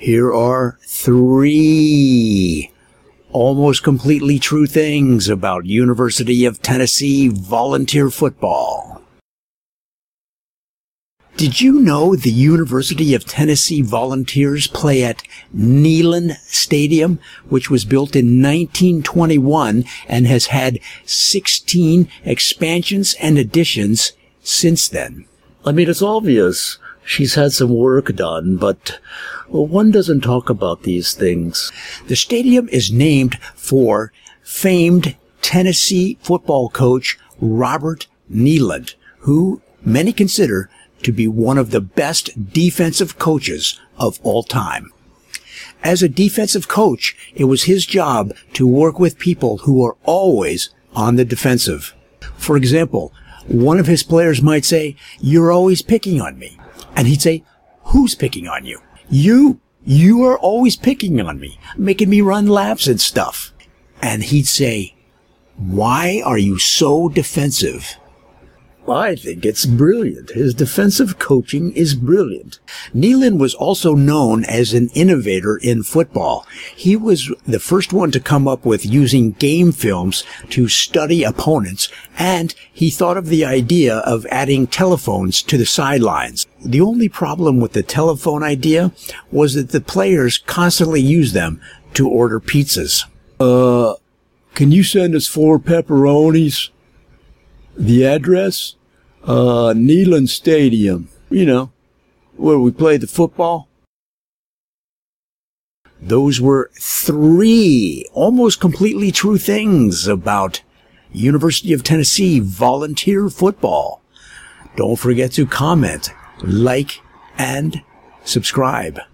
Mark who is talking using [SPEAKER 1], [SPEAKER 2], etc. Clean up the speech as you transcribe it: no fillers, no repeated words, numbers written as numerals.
[SPEAKER 1] Here are 3 almost completely true things about University of Tennessee volunteer football. Did you know the University of Tennessee Volunteers play at Neyland Stadium, which was built in 1921 and has had 16 expansions and additions since then? I mean, it's obvious she's had some work done, but one doesn't talk about these things. The stadium is named for famed Tennessee football coach Robert Neyland, who many consider to be one of the best defensive coaches of all time. As a defensive coach, it was his job to work with people who are always on the defensive. For example, one of his players might say, "You're always picking on me." And he'd say, "Who's picking on you?" You are always picking on me, making me run laps and stuff. And he'd say, "Why are you so defensive?" I think it's brilliant. His defensive coaching is brilliant. Neyland was also known as an innovator in football. He was the first one to come up with using game films to study opponents, and he thought of the idea of adding telephones to the sidelines. The only problem with the telephone idea was that the players constantly used them to order pizzas. Can you send us 4 pepperonis? The address? Neyland Stadium. You know, where we play the football. Those were 3 almost completely true things about University of Tennessee volunteer football. Don't forget to comment, like, and subscribe.